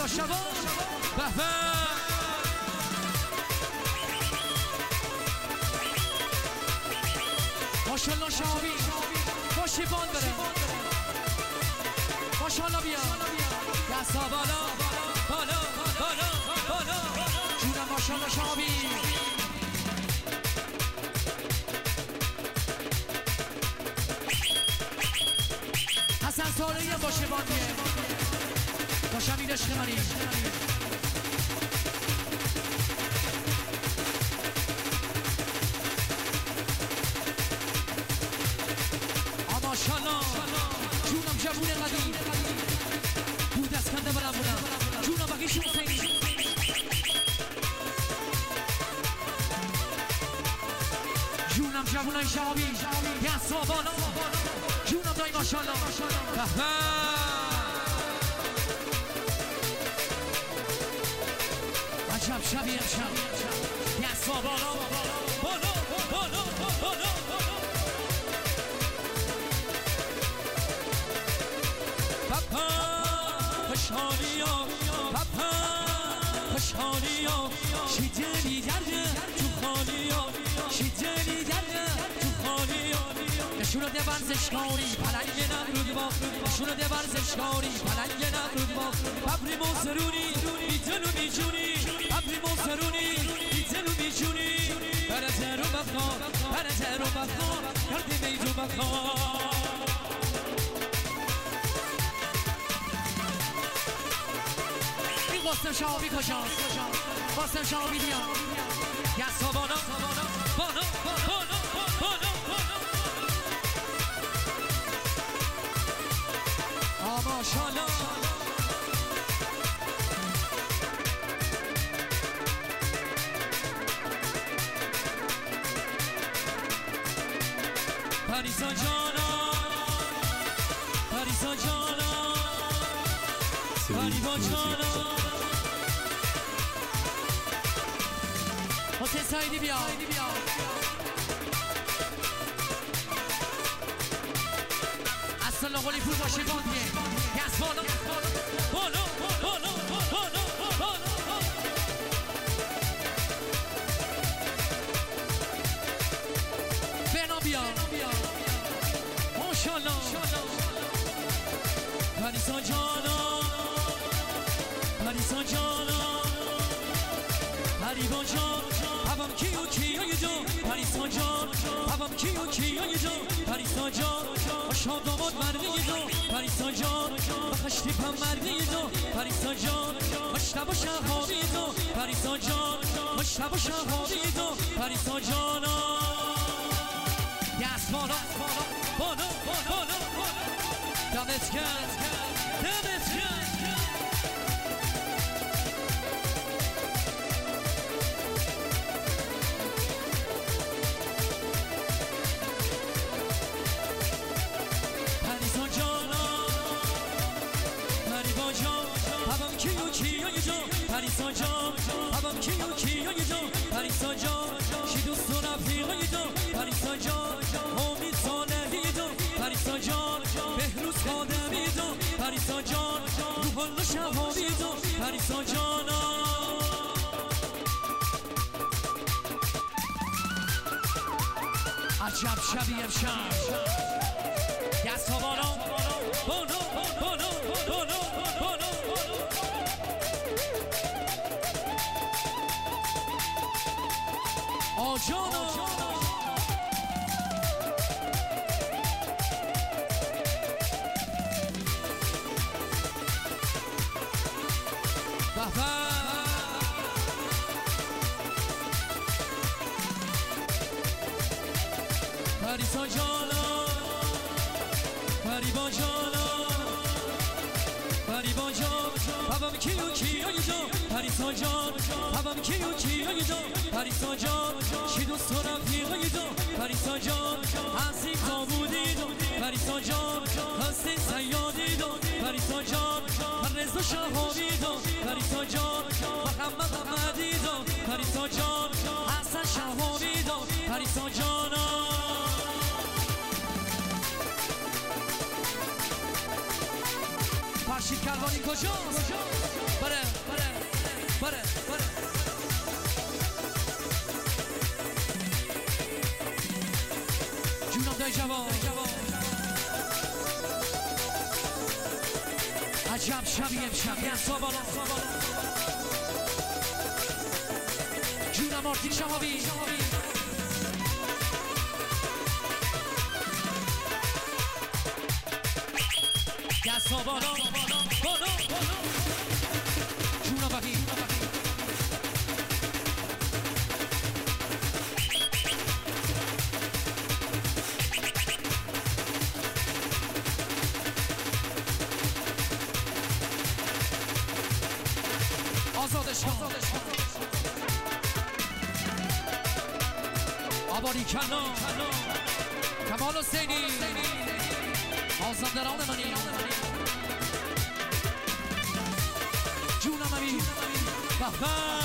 نوشابا به ماشالله شاوی خوشی بان بره ماشالله بیا دستا بالا بالا بالا بالا جونم ماشالله شاوی حسن ساله یه باشه باندیه باشم این عشق منی ماشالله جونم جوون قدیم بود از کنده برم بودم جونم بقیش حسینی جونم جوون های شعبی یسا بالا جونم دایی ماشالله عجب شبی امشب یسا بالا بالا بالا بالا پپا خوشحالیا پپا خوشحالیا چی دلی درده تو خالیا چی دلی درده تو خالیا نشونه ده ورزشکاری پلنگ نمرود با نشونه ده ورزشکاری پلنگ نمرود با ببری موسرونی بیتل و بیجونی ببری موسرونی بیتل و بیجونی برده رو بخواه برده رو بخواه کردی میدو بخواه قاسم شعبی کجاست قاسم شعبی بیا یسا بالا بالا بالا بالا ماشالله پریسا جانا پریسا جانا پریبا جانا حسین سایدی بیا اصلا قولی پول باشه باندیه یس بالا بالا بالا بالا بالا بنا بیا ماشالله پریسا جانا پریسا جانا پریبا جان هوام کیو کیای جو پریسا جان هوام کیو کیای جو پریسا جان آشا داماد مرده جو پریسا جان بخشتی پم مرده جو پریسا جان مشتبه شهابی جو پریسا جان مشتبه شهابی جو پریسا جانا یس بالا بالا بالا دمت کرد دمت کرد پریسا جان هوام کیو کیای جو پریسا جان کی دوست و رفیقای جو پریسا جان امید صالحی جو پریسا جان بهروز خادمی جو پریسا جان روح شهابی جو پریسا جانا عجب شبی امشب یسا بالا بالا بالا بالا بالا آجانا پریسا جانا پریبا جانا پریبا جان هوام کیو کیای جو پریسا جان هوام کیو کیای جو پریسا جان کی دوست و رفیقای جو پریسا جان عزیز آبودی دو پریسا جان هستی سیادی دو پریسا جان رضا شهابی دو پریسا جان محمد احمدی دو پریسا جان حسن شهابی دو پریسا جانا فرشید کروانی کجاست؟ بره بره بره بره جونم دای جوان عجب شبی امشب یسا بالا جونم آرتین شماوی یسا بالا جونم بقی آزادش کن آباری کنا کمال حسینی آزادران منی جونم امین بخبر